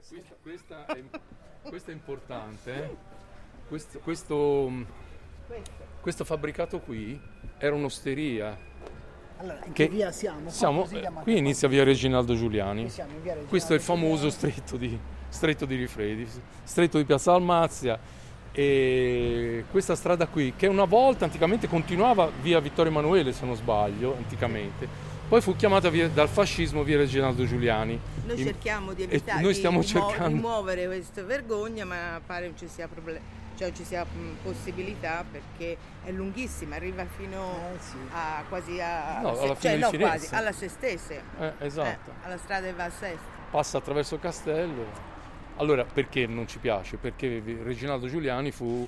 Questa è importante. Questo fabbricato qui era un'osteria. Allora, in che via siamo? Qui inizia via Reginaldo Giuliani. Qui siamo in via Reginaldo Questo è il famoso stretto di Rifredi, stretto di Piazza Dalmazia, e questa strada qui, che una volta anticamente continuava via Vittorio Emanuele, se non sbaglio, anticamente. Poi fu chiamata dal fascismo via Reginaldo Giuliani. Noi cerchiamo di evitare di rimuovere questa vergogna, ma pare non ci sia possibilità, perché è lunghissima, arriva fino a quasi alla Sestese. Esatto. Alla strada che va a Sesto. Passa attraverso il castello. Allora, perché non ci piace? Perché Reginaldo Giuliani fu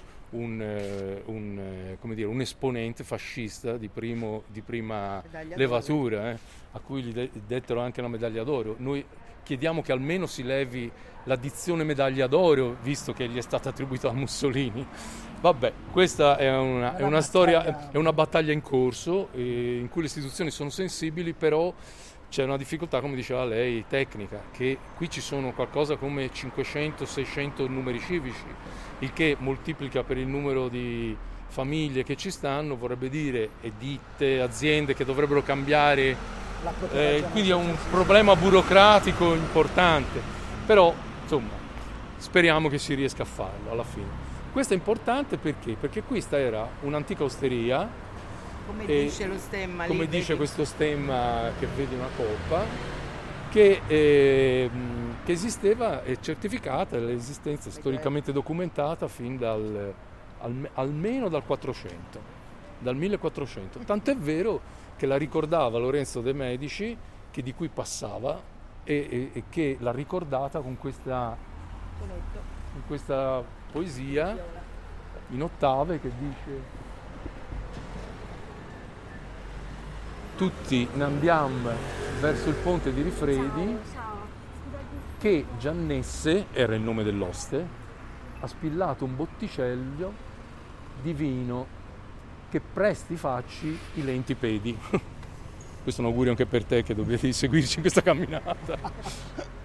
un esponente fascista di prima levatura, a cui gli dettero anche una medaglia d'oro. Noi chiediamo che almeno si levi l'addizione medaglia d'oro, visto che gli è stata attribuita da Mussolini. Vabbè, questa è una storia, è una battaglia in corso, in cui le istituzioni sono sensibili, però c'è una difficoltà, come diceva lei, tecnica, che qui ci sono qualcosa come 500-600 numeri civici, il che moltiplica per il numero di famiglie che ci stanno, vorrebbe dire, e ditte, aziende che dovrebbero cambiare, quindi è un problema burocratico importante, però insomma speriamo che si riesca a farlo alla fine. Questo è importante perché questa era un'antica osteria, come dice lo stemma lì, come dice questo stemma che vede una coppa, che esisteva, è certificata l'esistenza storicamente documentata fin almeno dal 400, dal 1400. Tant'è vero che la ricordava Lorenzo de' Medici, che di qui passava, e che l'ha ricordata con questa poesia in ottave che dice: tutti ne andiamo verso il ponte di Rifredi, che Giannesse, era il nome dell'oste, ha spillato un botticello di vino che presti facci i lenti pedi. Questo è un augurio anche per te, che dobbiamo seguirci in questa camminata.